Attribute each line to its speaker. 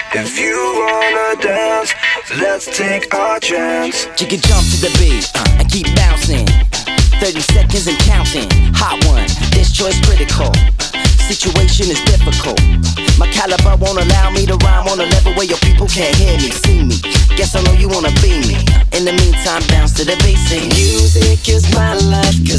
Speaker 1: If you wanna dance, let's take our chance.
Speaker 2: You can jump to the beat and keep bouncing. 30 seconds and counting. Hot one, this choice critical. Situation is difficult. My caliber won't allow me to rhyme on a level where your people can't hear me, see me. Guess I know you wanna be me. In the meantime, bounce to the basics.
Speaker 3: Music is my life,